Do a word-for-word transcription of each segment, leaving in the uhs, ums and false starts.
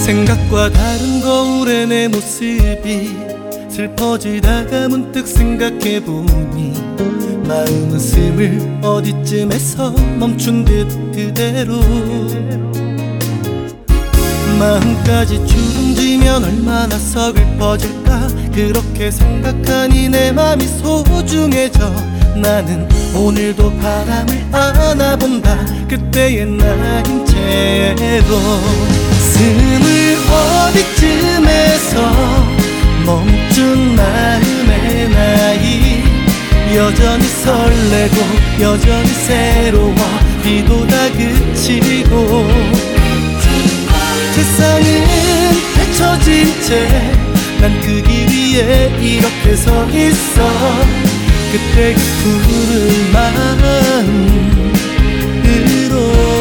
생각과 다른 거울의 내 모습이 슬퍼지다가 문득 생각해보니 마음은 스물 어디쯤에서 멈춘 듯 그대로 마음까지 주름지면 얼마나 서글퍼질까. 그렇게 생각하니 내 맘이 소중해져. 나는 오늘도 바람을 안아본다. 그때의 나인 채로 스물 어디쯤에서 멈춘 마음의 나이. 여전히 설레고 여전히 새로워. 비도 다 그치고 세상은 펼쳐진 채 난 그 길 위에 이렇게 서 있어. 그때 그 푸른 마음으로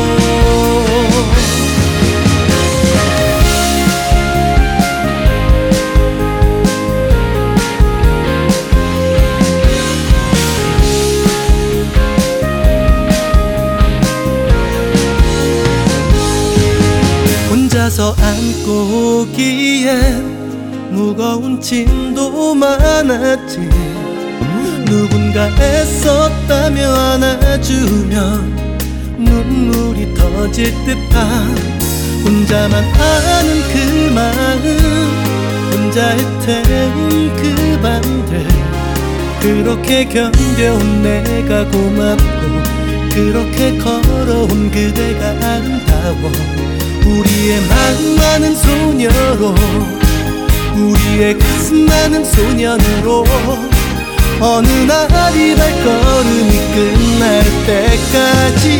혼자서 안고 오기엔 무거운 짐도 많았지. 누군가 애썼다며 안아주면 눈물이 터질 듯한 혼자만 아는 그 마음. 혼자 애태운 그 밤들 그렇게 견뎌온 내가 고맙고 그렇게 걸어온 그대가 아름다워. 우리의 마음 많은 소녀로 우리의 가슴 많은 소년으로 어느 날이 발걸음이 끝날 때까지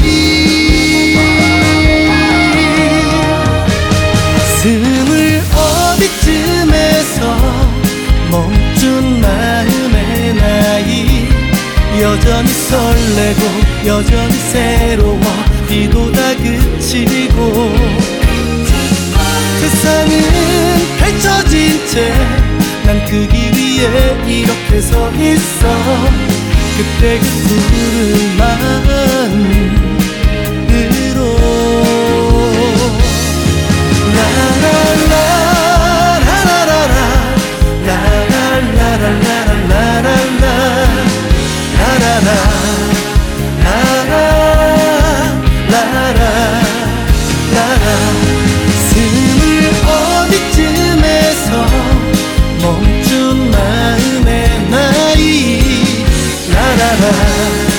스물 어디쯤에서 멈춘 마음의 나이. 여전히 설레고 여전히 새로워. 비도 다 그치고 세상은 펼쳐진 채 난 그 길 위에 이렇게 서 있어. 그때 그 푸른 마음으로 라라라라라라라 라라라라라라라라 라라라라라라 스물 어디쯤에서 멈춘 마음의 나이. 라라라